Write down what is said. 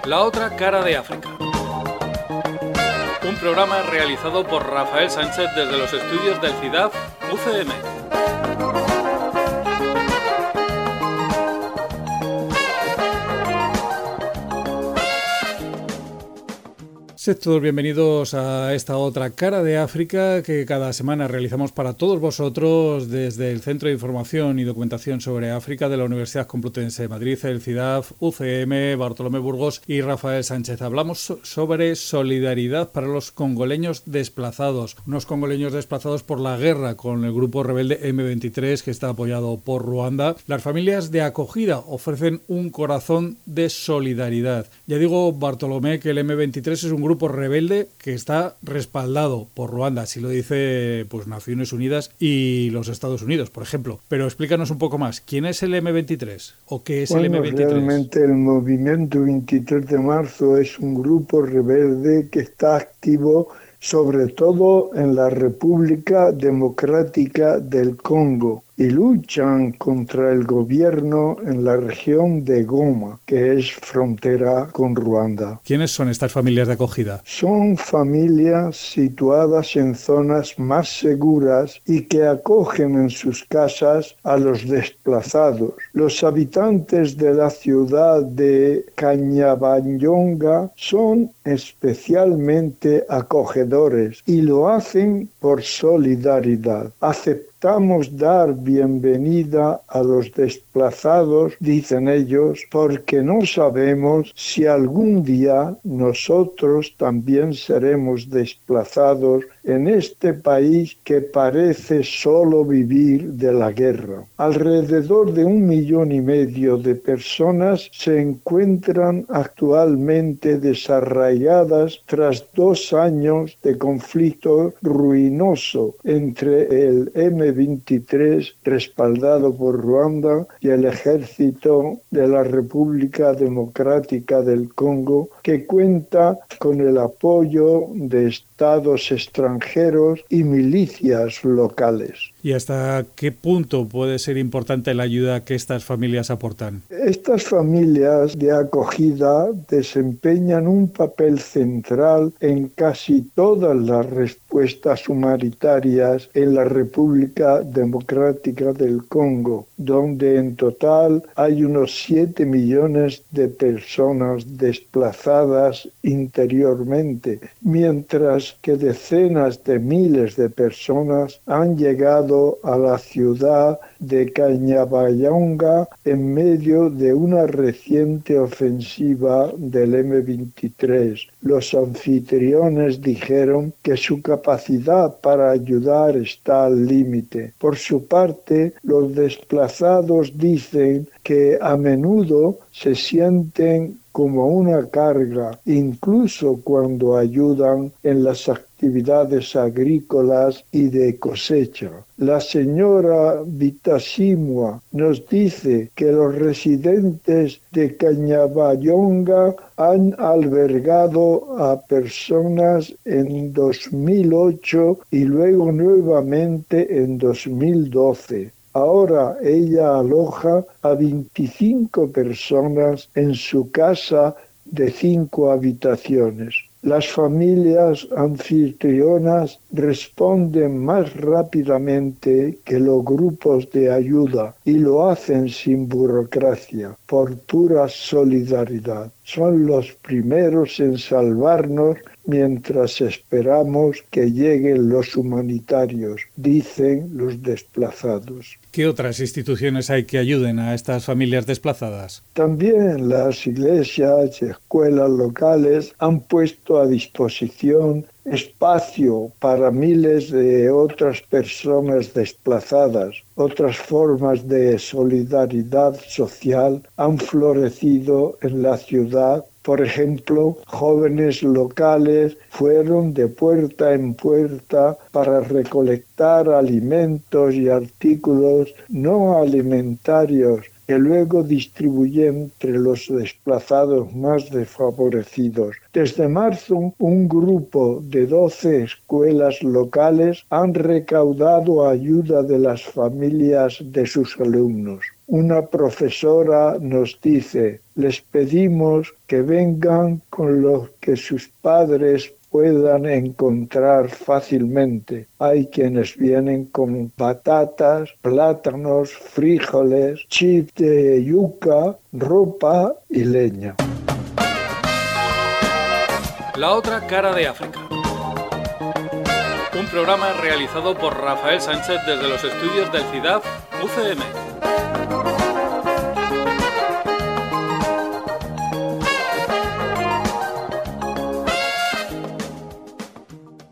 La otra cara de África. Un programa realizado por Rafael Sánchez desde los estudios del CIDAF UCM. Sed todos bienvenidos a esta otra cara de África que cada semana realizamos para todos vosotros desde el Centro de Información y Documentación sobre África de la Universidad Complutense de Madrid, el CIDAF, UCM, Bartolomé Burgos y Rafael Sánchez. Hablamos sobre solidaridad para los congoleños desplazados, unos congoleños desplazados por la guerra con el grupo rebelde M23 que está apoyado por Ruanda. Las familias de acogida ofrecen un corazón de solidaridad. Ya digo, Bartolomé, que el M23 es un grupo rebelde que está respaldado por Ruanda, así lo dice pues Naciones Unidas y los Estados Unidos, por ejemplo. Pero explícanos un poco más, ¿quién es el M23 o qué es el M23? Realmente el movimiento 23 de marzo es un grupo rebelde que está activo sobre todo en la República Democrática del Congo y luchan contra el gobierno en la región de Goma, que es frontera con Ruanda. ¿Quiénes son estas familias de acogida? Son familias situadas en zonas más seguras y que acogen en sus casas a los desplazados. Los habitantes de la ciudad de Kanyabayonga son especialmente acogedores y lo hacen por solidaridad. Aceptamos dar bienvenida a los desplazados, dicen ellos, porque no sabemos si algún día nosotros también seremos desplazados en este país que parece solo vivir de la guerra. Alrededor de 1,5 millones de personas se encuentran actualmente desarraigadas tras 2 años de conflicto ruinoso entre el M23 respaldado por Ruanda y el ejército de la República Democrática del Congo, que cuenta con el apoyo de estados extranjeros y milicias locales. ¿Y hasta qué punto puede ser importante la ayuda que estas familias aportan? Estas familias de acogida desempeñan un papel central en casi todas las respuestas humanitarias en la República Democrática del Congo, donde en total hay unos 7 millones de personas desplazadas interiormente, mientras que decenas de miles de personas han llegado a la ciudad de Kanyabayonga en medio de una reciente ofensiva del M23. Los anfitriones dijeron que su capacidad para ayudar está al límite. Por su parte, los desplazados dicen que a menudo se sienten como una carga, incluso cuando ayudan en las actividades agrícolas y de cosecha. La señora Vitasimua nos dice que los residentes de Kanyabayonga han albergado a personas en 2008 y luego nuevamente en 2012. Ahora ella aloja a 25 personas en su casa de 5 habitaciones. Las familias anfitrionas responden más rápidamente que los grupos de ayuda y lo hacen sin burocracia, por pura solidaridad. Son los primeros en salvarnos mientras esperamos que lleguen los humanitarios, dicen los desplazados. ¿Qué otras instituciones hay que ayuden a estas familias desplazadas? También las iglesias y escuelas locales han puesto a disposición espacio para miles de otras personas desplazadas. Otras formas de solidaridad social han florecido en la ciudad. Por ejemplo, jóvenes locales fueron de puerta en puerta para recolectar alimentos y artículos no alimentarios que luego distribuye entre los desplazados más desfavorecidos. Desde marzo, un grupo de 12 escuelas locales han recaudado ayuda de las familias de sus alumnos. Una profesora nos dice: les pedimos que vengan con lo que sus padres puedan encontrar fácilmente. Hay quienes vienen con patatas, plátanos, frijoles, chips de yuca, ropa y leña. La otra cara de África. Un programa realizado por Rafael Sánchez desde los estudios del CIDAF UCM.